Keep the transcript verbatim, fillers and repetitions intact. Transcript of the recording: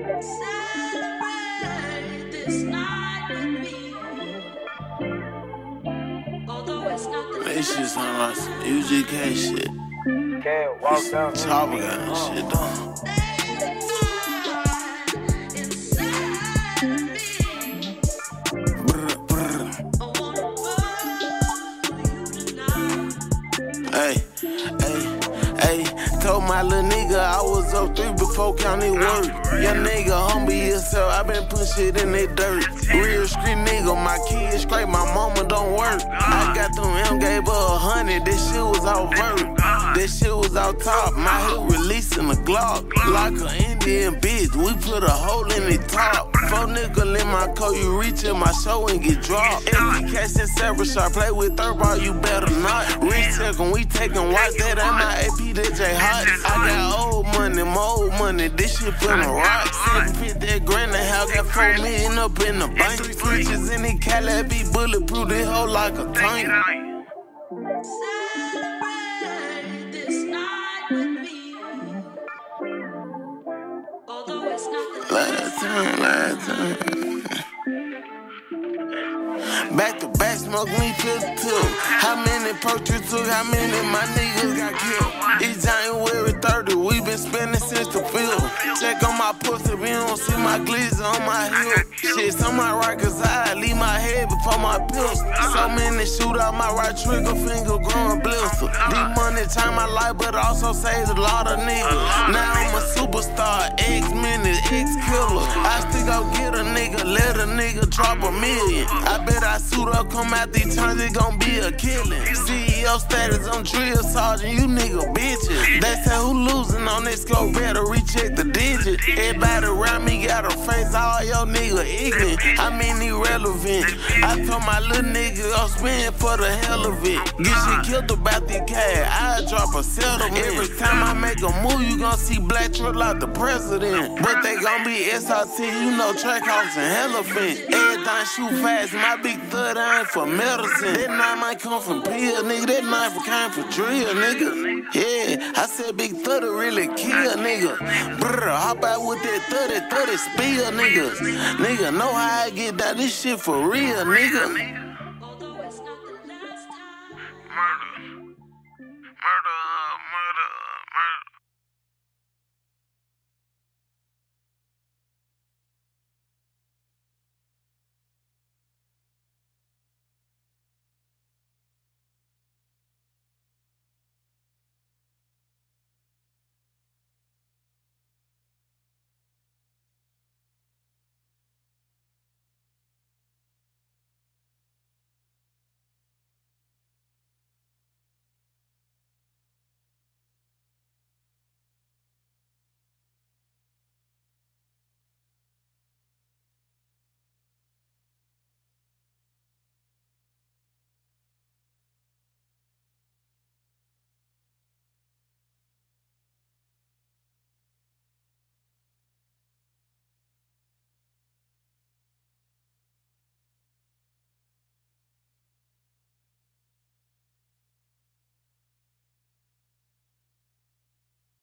Celebrate this night with me. Although it's not the This shit sound like some U G K shit. Can't walk down. Chopper got that shit done. Hey, hey, hey, told my little nigga I was up three before counting work. Young nigga, humble yourself, I been putting shit in that dirt. Real street nigga, my kids straight, my mama don't work. I got them M, gave her a hundred, this shit was all vert. This shit was out top, my hood releasing the Glock. Like an Indian bitch, we put a hole in the top. Four nickel in my coat, you reach in my show and get dropped. If you catch in several shot, play with third ball, you better not. Rich second, we taking watch, that ain't my A P, that J Hot. I got old money, my old money, this shit put a rock. seven fifty that grand the house, got four million up in the bank. Three switches in the Cali, be bulletproof, this hoe like a tank. Celebrate this night with me. Although it's not the Last time, last time. Back to back, smoke me fifty-two. How many perks you took? How many my niggas got killed? It's January thirtieth, we been spending since the field. Check on my pussy, if you don't see my glizzy on my heel. Shit, some my right cause I leave my head before my pills. So many shoot out my right trigger finger growing blister. These money changed my life, but also saved a lot of niggas. Now I'm a superstar, X-minute, X-killer. I still go get a nigga, let a nigga drop a million. I bet I suit up, come out these times, it gon' be a killing. C E O status, I'm drill sergeant, you nigga bitches. They say who losing on this scope, better recheck the digit. Everybody around me got a face, all your nigga ignorant. I mean irrelevant. I told my little nigga I'll spend for the hell of it. Get shit killed about the cash, I drop a settlement. Every time I make a move, you gon' see black truck like the president. But they gon' be S R T, you know, track house and elephant. Everything shoot fast, my big thud ain't for medicine. That knife might come from pill, nigga. That knife came for drill, nigga. Yeah, I said big thudder really kill, nigga. Brr, hop out with that thirty, thirty spill, nigga. Nigga, know how I get down this shit for real, nigga.